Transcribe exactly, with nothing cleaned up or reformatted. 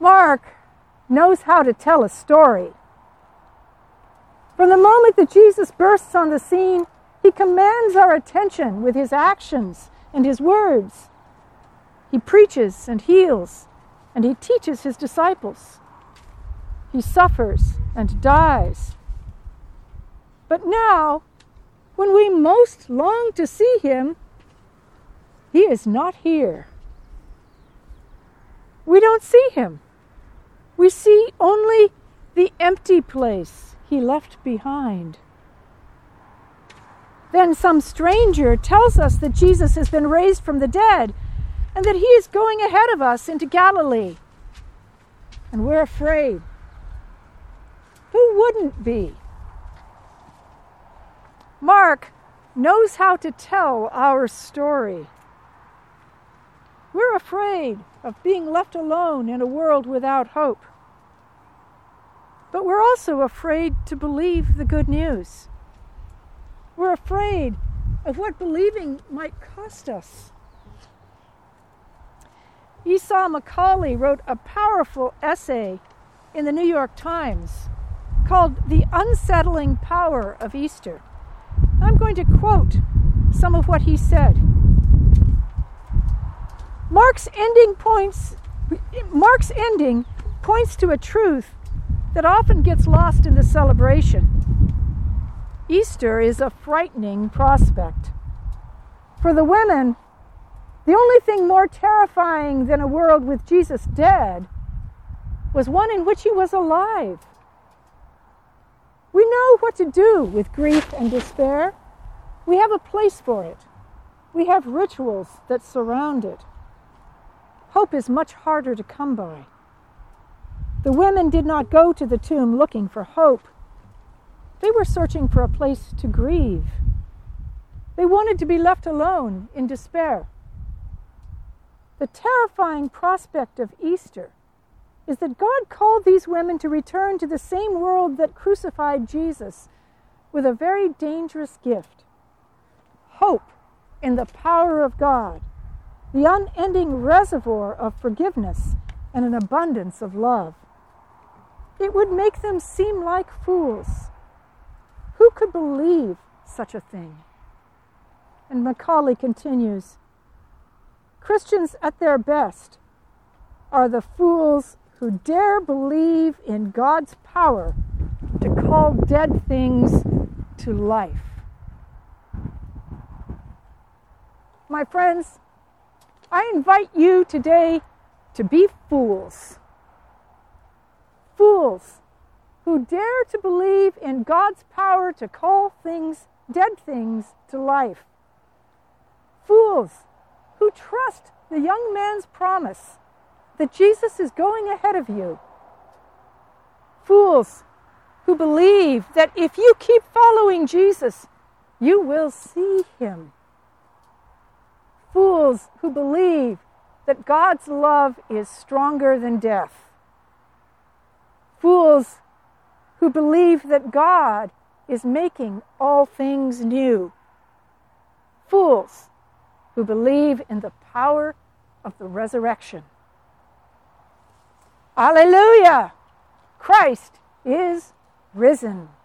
Mark knows how to tell a story. From the moment that Jesus bursts on the scene, he commands our attention with his actions and his words. He preaches and heals, and he teaches his disciples. He suffers and dies. But now, when we most long to see him, he is not here. We don't see him. We see only the empty place he left behind. Then some stranger tells us that Jesus has been raised from the dead and that he is going ahead of us into Galilee. And we're afraid. Who wouldn't be? Mark knows how to tell our story. We're afraid of being left alone in a world without hope. But we're also afraid to believe the good news. We're afraid of what believing might cost us. Esau McCaulley wrote a powerful essay in the New York Times called The Unsettling Power of Easter. I'm going to quote some of what he said. Mark's ending points, Mark's ending points to a truth that often gets lost in the celebration. Easter is a frightening prospect. For the women, the only thing more terrifying than a world with Jesus dead was one in which he was alive. We know what to do with grief and despair. We have a place for it. We have rituals that surround it. Hope is much harder to come by. The women did not go to the tomb looking for hope. They were searching for a place to grieve. They wanted to be left alone in despair. The terrifying prospect of Easter is that God called these women to return to the same world that crucified Jesus with a very dangerous gift: hope in the power of God, the unending reservoir of forgiveness and an abundance of love. It would make them seem like fools. Who could believe such a thing? And McCaulley continues, Christians at their best are the fools who dare believe in God's power to call dead things to life. My friends, I invite you today to be fools. Fools who dare to believe in God's power to call things, dead things, to life. Fools who trust the young man's promise that Jesus is going ahead of you. Fools who believe that if you keep following Jesus, you will see him. Fools who believe that God's love is stronger than death. Fools who believe that God is making all things new. Fools who believe in the power of the resurrection. Alleluia! Christ is risen.